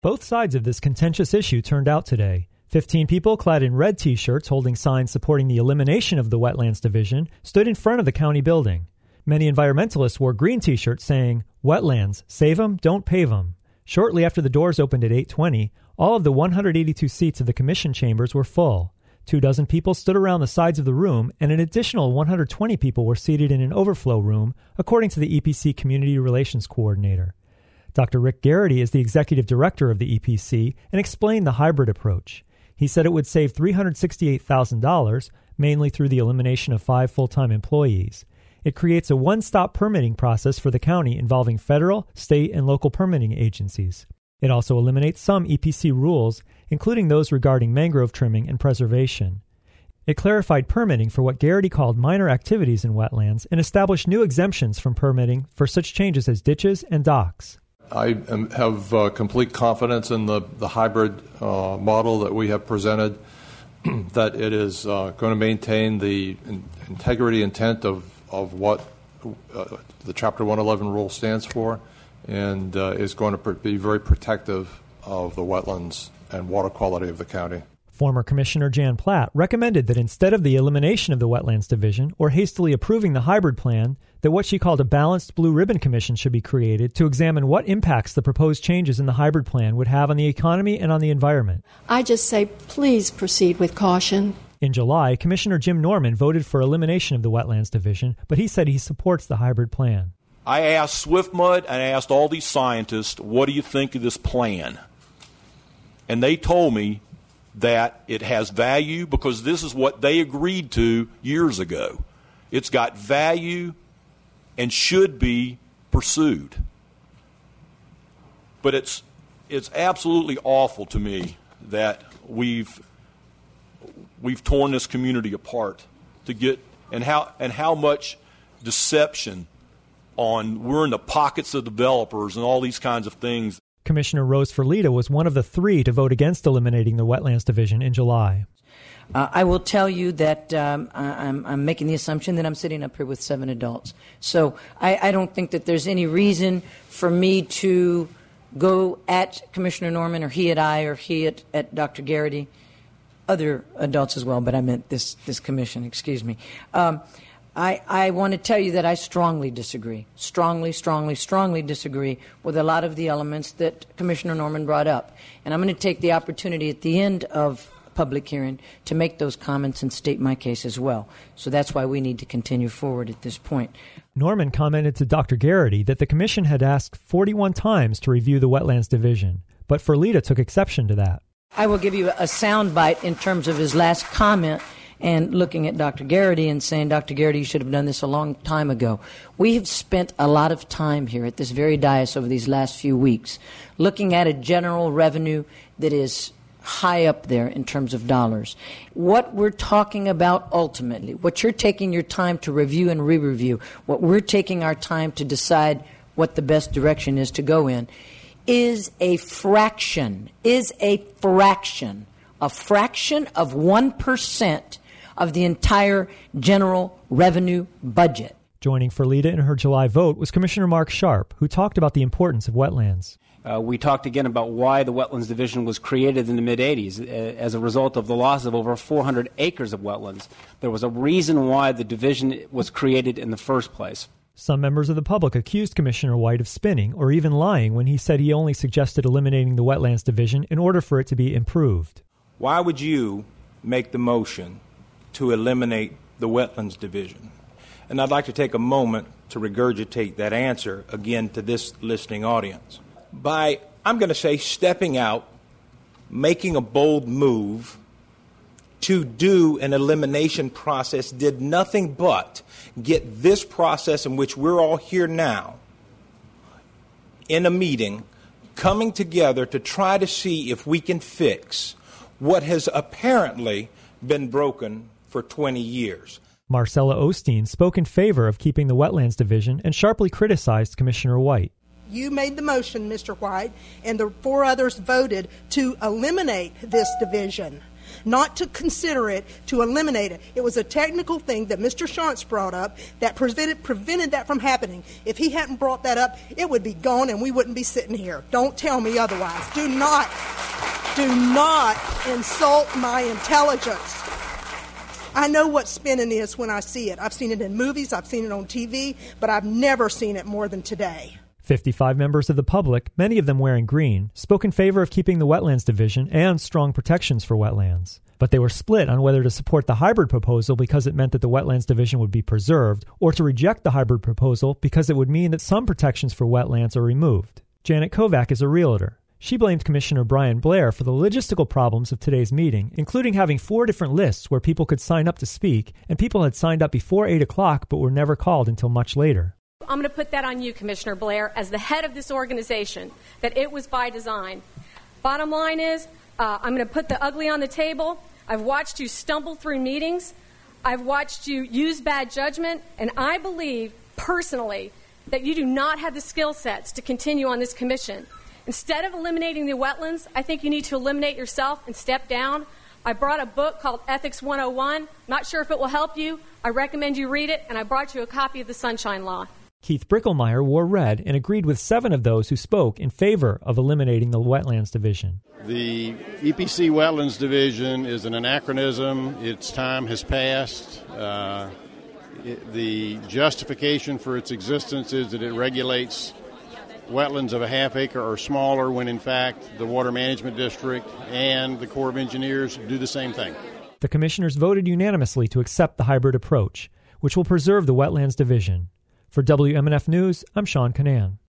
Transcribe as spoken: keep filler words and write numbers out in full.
Both sides of this contentious issue turned out today. Fifteen people clad in red T-shirts holding signs supporting the elimination of the Wetlands Division stood in front of the county building. Many environmentalists wore green T-shirts saying, "Wetlands, save 'em, don't pave 'em." Shortly after the doors opened at eight twenty, all of the one hundred eighty-two seats of the commission chambers were full. Two dozen people stood around the sides of the room, and an additional one hundred twenty people were seated in an overflow room, according to the E P C Community Relations Coordinator. Doctor Rick Garrity is the executive director of the E P C and explained the hybrid approach. He said it would save three hundred sixty-eight thousand dollars, mainly through the elimination of five full-time employees. It creates a one-stop permitting process for the county involving federal, state, and local permitting agencies. It also eliminates some E P C rules, including those regarding mangrove trimming and preservation. It clarified permitting for what Garrity called minor activities in wetlands and established new exemptions from permitting for such changes as ditches and docks. I am, have uh, complete confidence in the, the hybrid uh, model that we have presented, that it is uh, going to maintain the in- integrity intent of, of what uh, the Chapter one eleven rule stands for, and uh, is going to pr- be very protective of the wetlands and water quality of the county. Former Commissioner Jan Platt recommended that instead of the elimination of the Wetlands Division or hastily approving the hybrid plan, that what she called a balanced blue ribbon commission should be created to examine what impacts the proposed changes in the hybrid plan would have on the economy and on the environment. I just say please proceed with caution. In July, Commissioner Jim Norman voted for elimination of the Wetlands Division, but he said he supports the hybrid plan. I asked Swiftmud and I asked all these scientists, what do you think of this plan? And they told me that it has value because this is what they agreed to years ago. It's got value and should be pursued. But it's it's absolutely awful to me that we've we've torn this community apart to get and how and how much deception on we're in the pockets of developers and all these kinds of things. Commissioner Rose Ferlita was one of the three to vote against eliminating the Wetlands Division in July. Uh, I will tell you that um, I, I'm, I'm making the assumption that I'm sitting up here with seven adults. So I, I don't think that there's any reason for me to go at Commissioner Norman or he at I or he at, at Doctor Garrity, other adults as well, but I meant this, this commission, excuse me. Um, I, I want to tell you that I strongly disagree, strongly, strongly, strongly disagree with a lot of the elements that Commissioner Norman brought up. And I'm going to take the opportunity at the end of public hearing to make those comments and state my case as well. So that's why we need to continue forward at this point. Norman commented to Doctor Garrity that the commission had asked forty-one times to review the Wetlands Division, but Ferlita took exception to that. I will give you a sound bite in terms of his last comment and looking at Doctor Garrity and saying, Doctor Garrity, you should have done this a long time ago. We have spent a lot of time here at this very dais over these last few weeks looking at a general revenue that is high up there in terms of dollars. What we're talking about ultimately, what you're taking your time to review and re-review, what we're taking our time to decide what the best direction is to go in, is a fraction, is a fraction, a fraction of one percent of the entire general revenue budget. Joining Ferlita in her July vote was Commissioner Mark Sharp, who talked about the importance of wetlands. Uh, we talked again about why the Wetlands Division was created in the mid-eighties uh, as a result of the loss of over four hundred acres of wetlands. There was a reason why the division was created in the first place. Some members of the public accused Commissioner White of spinning or even lying when he said he only suggested eliminating the Wetlands Division in order for it to be improved. Why would you make the motion to eliminate the Wetlands Division? And I'd like to take a moment to regurgitate that answer again to this listening audience. By, I'm going to say, stepping out, making a bold move to do an elimination process did nothing but get this process in which we're all here now in a meeting, coming together to try to see if we can fix what has apparently been broken for twenty years. Marcella Osteen spoke in favor of keeping the Wetlands Division and sharply criticized Commissioner White. You made the motion, Mister White, and the four others voted to eliminate this division. not to consider it, to eliminate it. It was a technical thing that Mister Shantz brought up that prevented, prevented that from happening. If he hadn't brought that up, it would be gone and we wouldn't be sitting here. Don't tell me otherwise. Do not, do not insult my intelligence. I know what spinning is when I see it. I've seen it in movies, I've seen it on T V, but I've never seen it more than today. fifty-five members of the public, many of them wearing green, spoke in favor of keeping the Wetlands Division and strong protections for wetlands. But they were split on whether to support the hybrid proposal because it meant that the Wetlands Division would be preserved, or to reject the hybrid proposal because it would mean that some protections for wetlands are removed. Janet Kovac is a realtor. She blamed Commissioner Brian Blair for the logistical problems of today's meeting, including having four different lists where people could sign up to speak, and people had signed up before eight o'clock but were never called until much later. I'm going to put that on you, Commissioner Blair, as the head of this organization, that it was by design. Bottom line is, uh, I'm going to put the ugly on the table. I've watched you stumble through meetings. I've watched you use bad judgment, and I believe, personally, that you do not have the skill sets to continue on this commission. Instead of eliminating the wetlands, I think you need to eliminate yourself and step down. I brought a book called Ethics one oh one. Not sure if it will help you. I recommend you read it, and I brought you a copy of the Sunshine Law. Keith Brickelmeyer wore red and agreed with seven of those who spoke in favor of eliminating the Wetlands Division. The E P C Wetlands Division is an anachronism. Its time has passed. Uh, it, the justification for its existence is that it regulates wetlands of a half acre or smaller, when in fact the Water Management District and the Corps of Engineers do the same thing. The commissioners voted unanimously to accept the hybrid approach, which will preserve the Wetlands Division. For W M N F News, I'm Sean Canan.